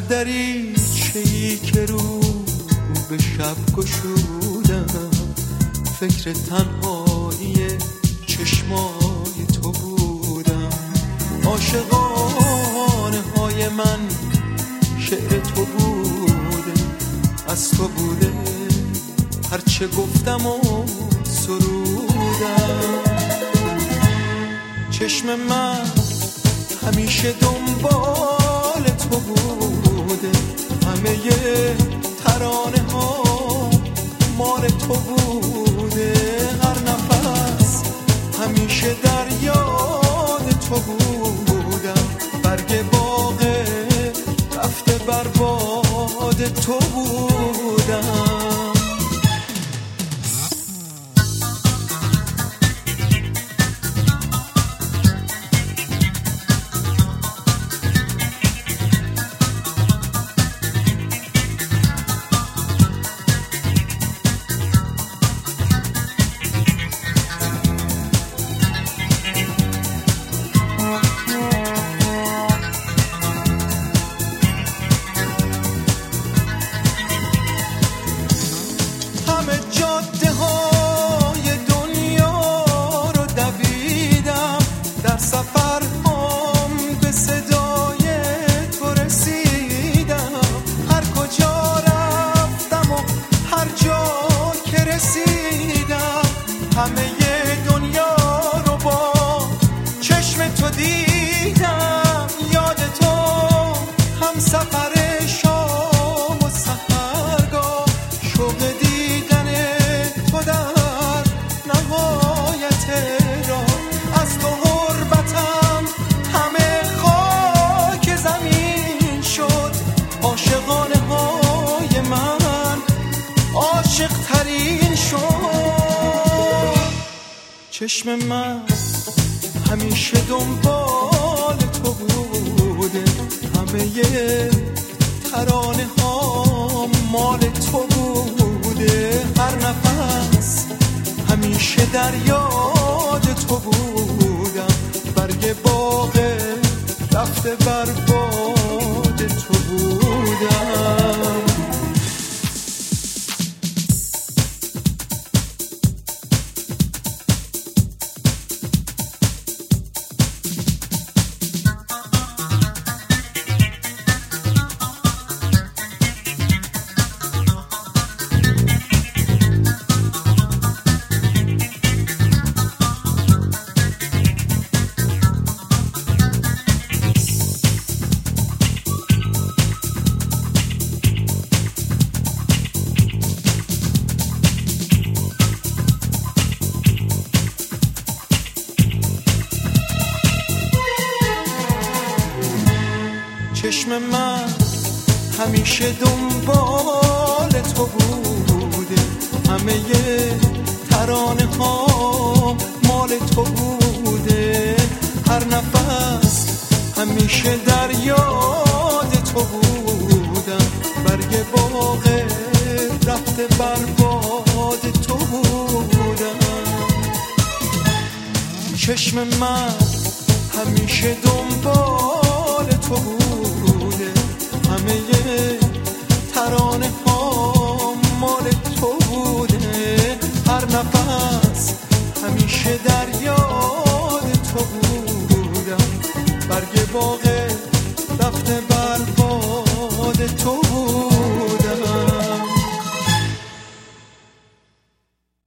دریچه‌ای که رو به شب گشودم، فکر تنهایی چشمای تو بودم. عاشقانه های من شعر تو بوده، از تو بوده هرچه گفتم و سرودم. چشم من همیشه دنبال تو بوده، همه ترانه ها مال تو بوده. هر نفس همیشه در یاد تو بودم، برگ باغ رفته بر باد تو بودم. همه دنیا رو با چشم تو دیدم، یاد تو هم سفر شام و سحرگاه، شوق دیدن تو در نهایت راه. از تو غربتم همه خاک زمین شد، عاشقانه های من عاشق ترین شد. چشم من همیشه دنبال تو بوده، همه ترانه ها مال تو بوده. هر نفس همیشه در یاد تو بودم، برگ باغ رفته بر باد تو بودم. چشم من همیشه دنبال تو بوده، همه ترانه ها مال تو بوده. هر نفس همیشه در یاد تو بودم، برگ باغ رفته بر باد تو بودم. چشم من همیشه دنبال تو بوده، همه ترانه ها مال تو بوده. هر نفس همیشه در یاد تو بودم، برگ باغ رفته بر باد تو بودم.